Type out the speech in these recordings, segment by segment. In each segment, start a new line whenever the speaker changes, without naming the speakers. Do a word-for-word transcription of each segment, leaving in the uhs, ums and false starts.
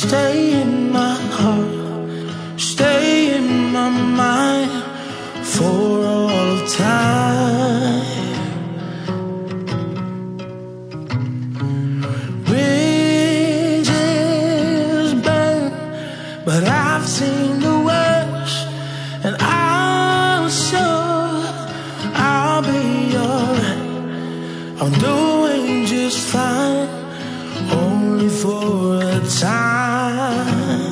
stay in my heart, stay in my mind for all of time. Bridges burn, but I've seen the worst, and I'm sure I'll be alright. I'm doing just fine, only for a time.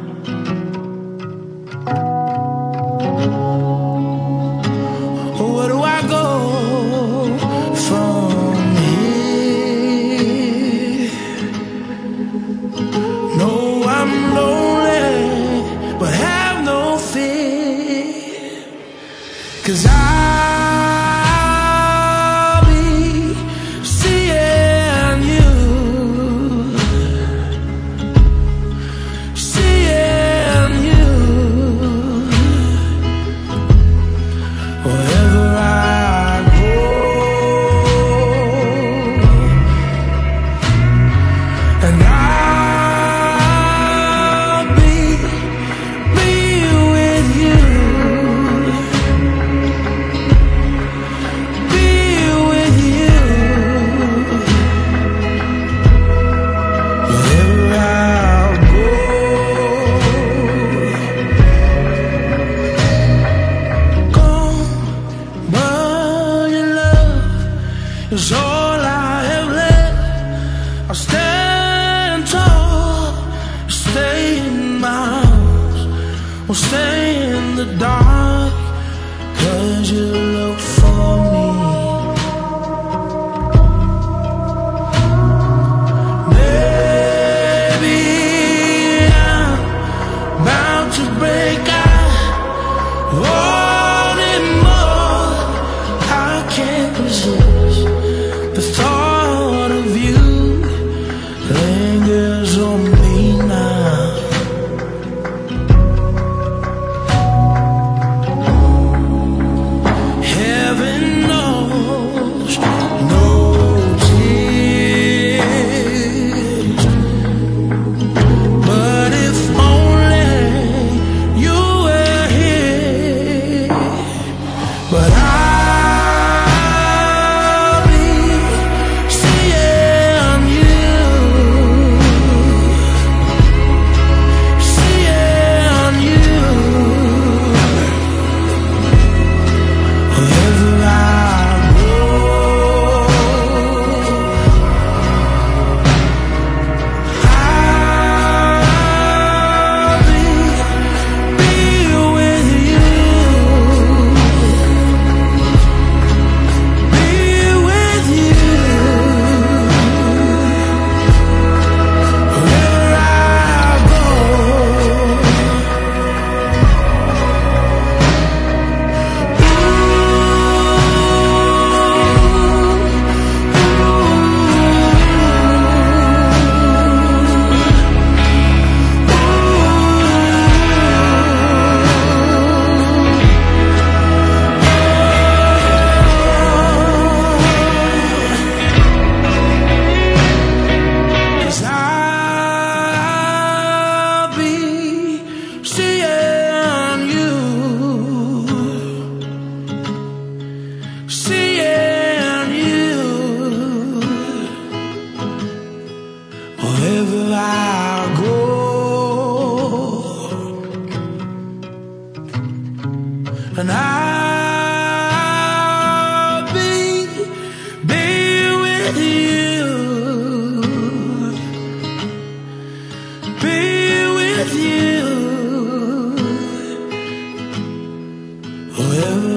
Where do I go from here? No, I'm lonely, but have no fear, 'cause I is all I have left. I'll stand tall, stay in my house, I'll stay in the dark, 'cause you look for me. Maybe I'm bound to break out, wanting more, I can't resist. The thought of you lingers on me now. Heaven knows no tears, but if only you were here. But I wherever I go, and I'll be, be with you, be with you, wherever